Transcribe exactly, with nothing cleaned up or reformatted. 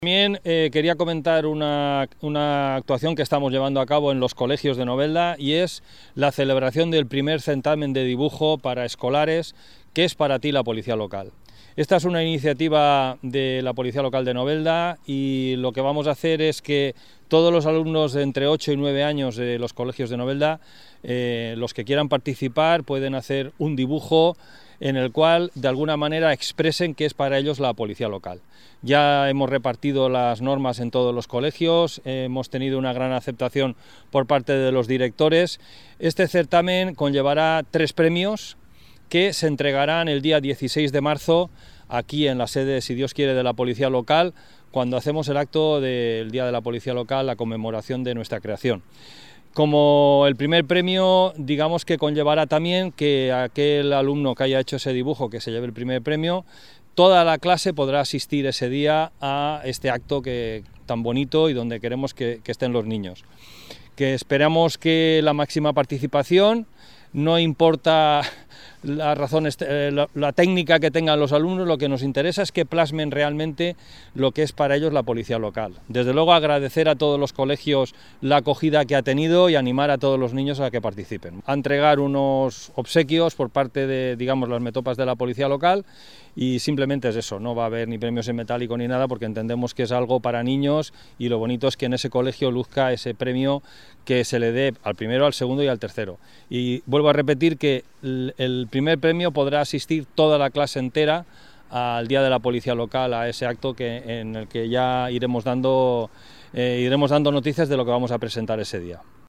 También eh, quería comentar una, una actuación que estamos llevando a cabo en los colegios de Novelda, y es la celebración del primer certamen de dibujo para escolares, que es para ti la Policía Local. Esta es una iniciativa de la Policía Local de Novelda, y lo que vamos a hacer es que todos los alumnos de entre ocho y nueve años de los colegios de Novelda, eh, los que quieran participar, pueden hacer un dibujo en el cual de alguna manera expresen qué es para ellos la Policía Local. Ya hemos repartido las normas en todos los colegios, hemos tenido una gran aceptación por parte de los directores. Este certamen conllevará tres premios que se entregarán el día dieciséis de marzo aquí en la sede, si Dios quiere, de la Policía Local, cuando hacemos el acto del Día de la Policía Local, la conmemoración de nuestra creación. Como el primer premio, digamos que conllevará también que aquel alumno que haya hecho ese dibujo, que se lleve el primer premio, toda la clase podrá asistir ese día a este acto que, tan bonito, y donde queremos que, que estén los niños. Que esperamos que la máxima participación, no importa la razón, eh, la, la técnica que tengan los alumnos, lo que nos interesa es que plasmen realmente lo que es para ellos la Policía Local. Desde luego, agradecer a todos los colegios la acogida que ha tenido y animar a todos los niños a que participen. A entregar unos obsequios por parte de, digamos, las metopas de la Policía Local, y simplemente es eso, no va a haber ni premios en metálico ni nada, porque entendemos que es algo para niños, y lo bonito es que en ese colegio luzca ese premio que se le dé al primero, al segundo y al tercero. Y vuelvo a repetir que el, el primer premio podrá asistir toda la clase entera al Día de la Policía Local, a ese acto que, en el que ya iremos dando, eh, iremos dando noticias de lo que vamos a presentar ese día.